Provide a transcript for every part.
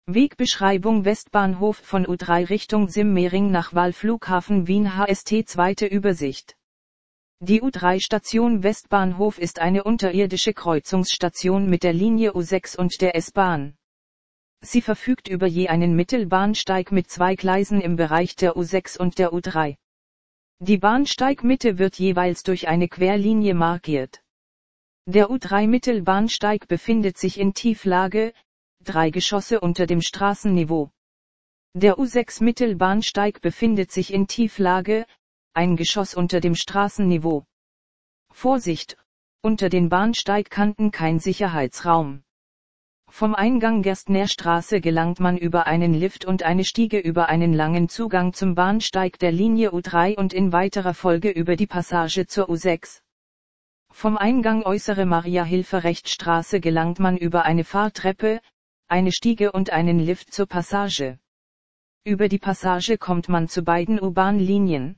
Wegbeschreibung Westbahnhof von U3 Richtung Simmering nach Wallflughafen Wien HST. Zweite Übersicht. Die U3-Station Westbahnhof ist eine unterirdische Kreuzungsstation mit der Linie U6 und der S-Bahn. Sie verfügt über je einen Mittelbahnsteig mit 2 Gleisen im Bereich der U6 und der U3. Die Bahnsteigmitte wird jeweils durch eine Querlinie markiert. Der U3-Mittelbahnsteig befindet sich in Tieflage, 3 Geschosse unter dem Straßenniveau. Der U6-Mittelbahnsteig befindet sich in Tieflage, 1 Geschoss unter dem Straßenniveau. Vorsicht, unter den Bahnsteigkanten kein Sicherheitsraum. Vom Eingang Gerstner Straße gelangt man über einen Lift und eine Stiege über einen langen Zugang zum Bahnsteig der Linie U3 und in weiterer Folge über die Passage zur U6. Vom Eingang Äußere Maria-Hilfer-Recht-Straße gelangt man über eine Fahrtreppe, eine Stiege und einen Lift zur Passage. Über die Passage kommt man zu beiden U-Bahn-Linien.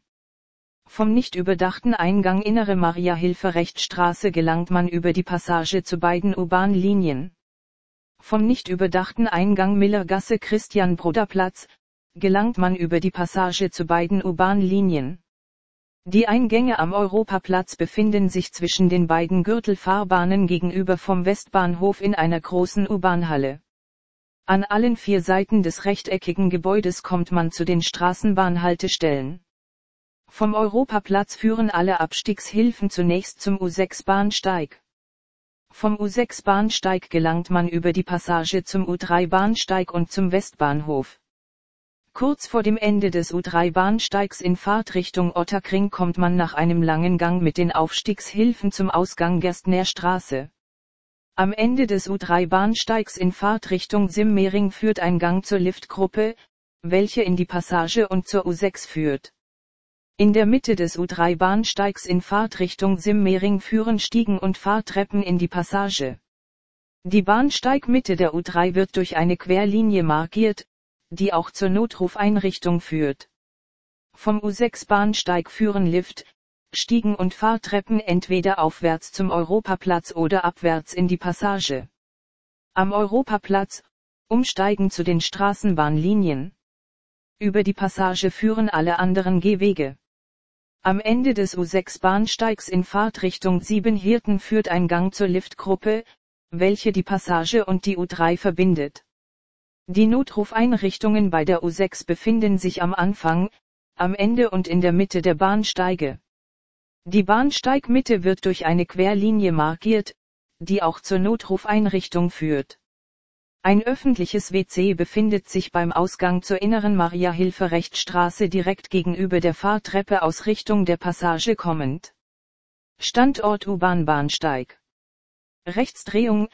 Vom nicht überdachten Eingang Innere Maria-Hilfer-Recht-Straße gelangt man über die Passage zu beiden U-Bahn-Linien. Vom nicht überdachten Eingang Millergasse Christian-Broder-Platz gelangt man über die Passage zu beiden U-Bahn-Linien. Die Eingänge am Europaplatz befinden sich zwischen den beiden Gürtelfahrbahnen gegenüber vom Westbahnhof in einer großen U-Bahn-Halle. An allen 4 Seiten des rechteckigen Gebäudes kommt man zu den Straßenbahnhaltestellen. Vom Europaplatz führen alle Abstiegshilfen zunächst zum U6-Bahnsteig. Vom U6-Bahnsteig gelangt man über die Passage zum U3-Bahnsteig und zum Westbahnhof. Kurz vor dem Ende des U3-Bahnsteigs in Fahrtrichtung Ottakring kommt man nach einem langen Gang mit den Aufstiegshilfen zum Ausgang Gerstner Straße. Am Ende des U3-Bahnsteigs in Fahrtrichtung Simmering führt ein Gang zur Liftgruppe, welche in die Passage und zur U6 führt. In der Mitte des U3-Bahnsteigs in Fahrtrichtung Simmering führen Stiegen und Fahrtreppen in die Passage. Die Bahnsteigmitte der U3 wird durch eine Querlinie markiert, die auch zur Notrufeinrichtung führt. Vom U6-Bahnsteig führen Lift, Stiegen und Fahrtreppen entweder aufwärts zum Europaplatz oder abwärts in die Passage. Am Europaplatz, umsteigen zu den Straßenbahnlinien. Über die Passage führen alle anderen Gehwege. Am Ende des U6-Bahnsteigs in Fahrtrichtung Siebenhirten führt ein Gang zur Liftgruppe, welche die Passage und die U3 verbindet. Die Notrufeinrichtungen bei der U6 befinden sich am Anfang, am Ende und in der Mitte der Bahnsteige. Die Bahnsteigmitte wird durch eine Querlinie markiert, die auch zur Notrufeinrichtung führt. Ein öffentliches WC befindet sich beim Ausgang zur Inneren Maria-Hilfer-Recht-Straße direkt gegenüber der Fahrtreppe aus Richtung der Passage kommend. Standort U-Bahn-Bahnsteig. Rechtsdrehung,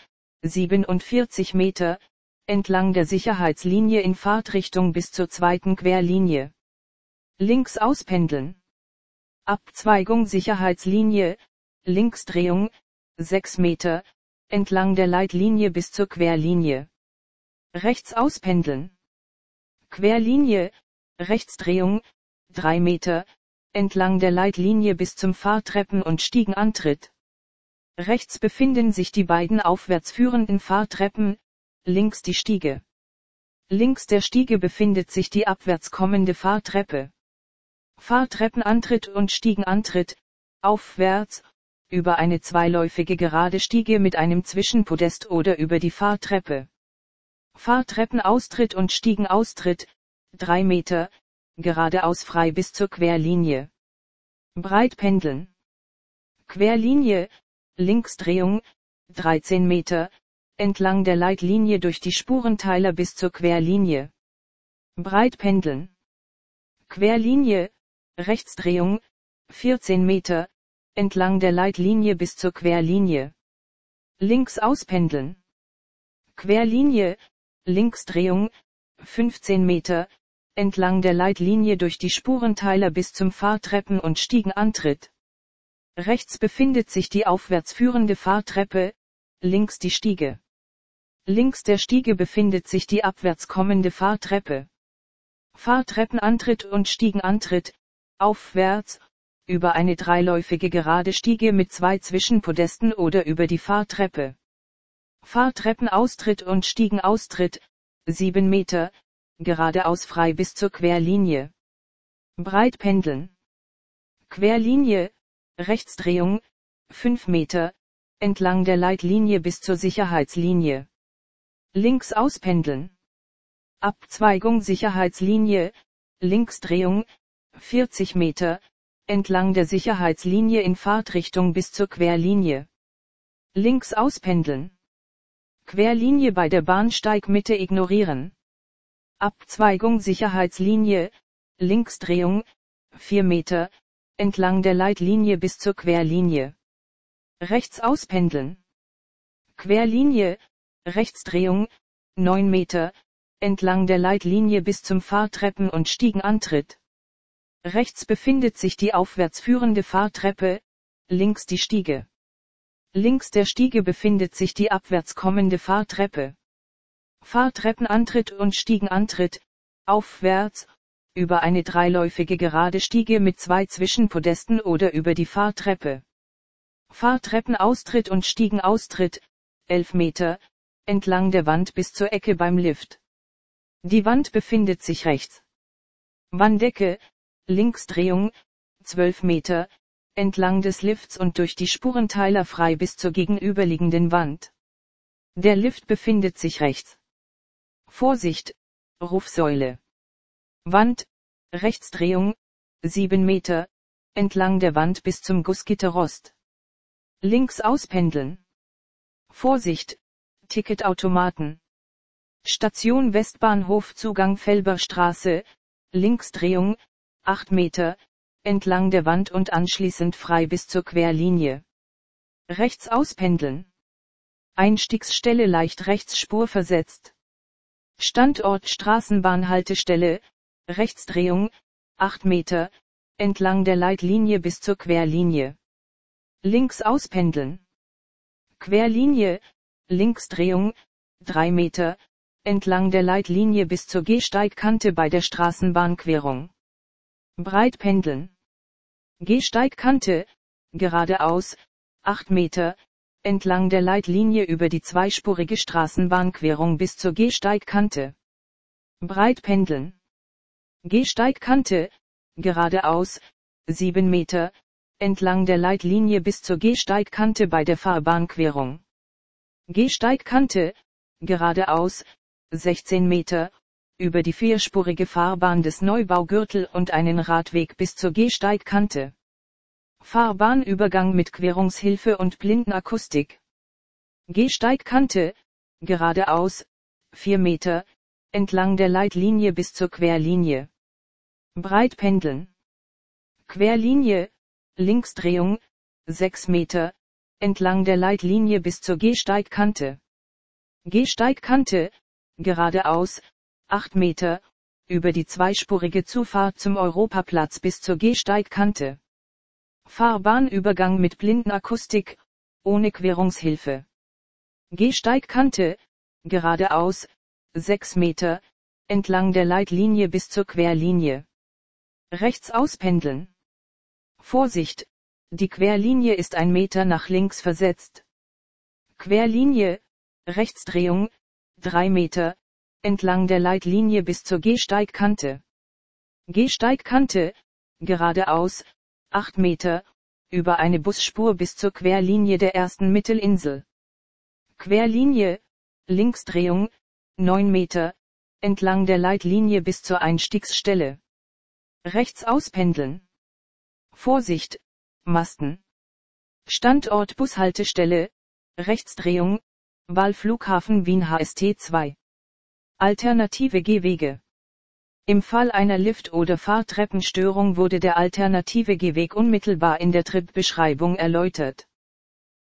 47 Meter, entlang der Sicherheitslinie in Fahrtrichtung bis zur 2. Querlinie. Links auspendeln. Abzweigung Sicherheitslinie, Linksdrehung, 6 Meter, entlang der Leitlinie bis zur Querlinie. Rechts auspendeln. Querlinie, Rechtsdrehung, 3 Meter, entlang der Leitlinie bis zum Fahrtreppen- und Stiegenantritt. Rechts befinden sich die beiden aufwärts führenden Fahrtreppen, links die Stiege. Links der Stiege befindet sich die abwärts kommende Fahrtreppe. Fahrtreppenantritt und Stiegenantritt, aufwärts, über eine zweiläufige gerade Stiege mit einem Zwischenpodest oder über die Fahrtreppe. Fahrtreppenaustritt und Stiegenaustritt, 3 Meter, geradeaus frei bis zur Querlinie. Breitpendeln. Querlinie, Linksdrehung, 13 Meter, entlang der Leitlinie durch die Spurenteiler bis zur Querlinie. Breitpendeln. Querlinie, Rechtsdrehung, 14 Meter, entlang der Leitlinie bis zur Querlinie. Links auspendeln. Querlinie, Linksdrehung, 15 Meter, entlang der Leitlinie durch die Spurenteiler bis zum Fahrtreppen- und Stiegenantritt. Rechts befindet sich die aufwärts führende Fahrtreppe, links die Stiege. Links der Stiege befindet sich die abwärts kommende Fahrtreppe. Fahrtreppenantritt und Stiegenantritt, aufwärts, über eine dreiläufige gerade Stiege mit 2 Zwischenpodesten oder über die Fahrtreppe. Fahrtreppenaustritt und Stiegenaustritt, 7 Meter, geradeaus frei bis zur Querlinie. Breit pendeln. Querlinie, Rechtsdrehung, 5 Meter, entlang der Leitlinie bis zur Sicherheitslinie. Links auspendeln. Abzweigung Sicherheitslinie, Linksdrehung, 40 Meter, entlang der Sicherheitslinie in Fahrtrichtung bis zur Querlinie. Links auspendeln. Querlinie bei der Bahnsteigmitte ignorieren. Abzweigung Sicherheitslinie, Linksdrehung, 4 Meter, entlang der Leitlinie bis zur Querlinie. Rechts auspendeln. Querlinie, Rechtsdrehung, 9 Meter, entlang der Leitlinie bis zum Fahrtreppen- und Stiegenantritt. Rechts befindet sich die aufwärts führende Fahrtreppe, links die Stiege. Links der Stiege befindet sich die abwärts kommende Fahrtreppe. Fahrtreppenantritt und Stiegenantritt, aufwärts, über eine dreiläufige gerade Stiege mit 2 Zwischenpodesten oder über die Fahrtreppe. Fahrtreppenaustritt und Stiegenaustritt, 11 Meter, entlang der Wand bis zur Ecke beim Lift. Die Wand befindet sich rechts. Wanddecke, Linksdrehung, 12 Meter, entlang des Lifts und durch die Spurenteiler frei bis zur gegenüberliegenden Wand. Der Lift befindet sich rechts. Vorsicht, Rufsäule. Wand, Rechtsdrehung, 7 Meter, entlang der Wand bis zum Gussgitterrost. Links auspendeln. Vorsicht, Ticketautomaten. Station Westbahnhof Zugang Felberstraße, Linksdrehung, 8 Meter, entlang der Wand und anschließend frei bis zur Querlinie. Rechts auspendeln. Einstiegsstelle leicht rechts spurversetzt. Standort Straßenbahnhaltestelle, Rechtsdrehung, 8 Meter, entlang der Leitlinie bis zur Querlinie. Links auspendeln. Querlinie, Linksdrehung, 3 Meter, entlang der Leitlinie bis zur Gehsteigkante bei der Straßenbahnquerung. Breit pendeln. Gehsteigkante, geradeaus, 8 Meter, entlang der Leitlinie über die zweispurige Straßenbahnquerung bis zur Gehsteigkante. Breit pendeln. Gehsteigkante, geradeaus, 7 Meter, entlang der Leitlinie bis zur Gehsteigkante bei der Fahrbahnquerung. Gehsteigkante, geradeaus, 16 Meter, über die vierspurige Fahrbahn des Neubaugürtel und einen Radweg bis zur Gehsteigkante. Fahrbahnübergang mit Querungshilfe und Blindenakustik. Gehsteigkante, geradeaus, 4 Meter, entlang der Leitlinie bis zur Querlinie. Breit pendeln. Querlinie, Linksdrehung, 6 Meter, entlang der Leitlinie bis zur Gehsteigkante. Gehsteigkante, geradeaus, 8 Meter, über die zweispurige Zufahrt zum Europaplatz bis zur Gehsteigkante. Fahrbahnübergang mit Blindenakustik, ohne Querungshilfe. Gehsteigkante, geradeaus, 6 Meter, entlang der Leitlinie bis zur Querlinie. Rechts auspendeln. Vorsicht, die Querlinie ist 1 Meter nach links versetzt. Querlinie, Rechtsdrehung, 3 Meter, entlang der Leitlinie bis zur Gehsteigkante. Gehsteigkante, geradeaus, 8 Meter, über eine Busspur bis zur Querlinie der ersten Mittelinsel. Querlinie, Linksdrehung, 9 Meter, entlang der Leitlinie bis zur Einstiegsstelle. Rechts auspendeln. Vorsicht, Masten. Standort Bushaltestelle, Rechtsdrehung, Wahlflughafen Wien HST 2. Alternative Gehwege. Im Fall einer Lift- oder Fahrtreppenstörung wurde der alternative Gehweg unmittelbar in der Tripbeschreibung erläutert.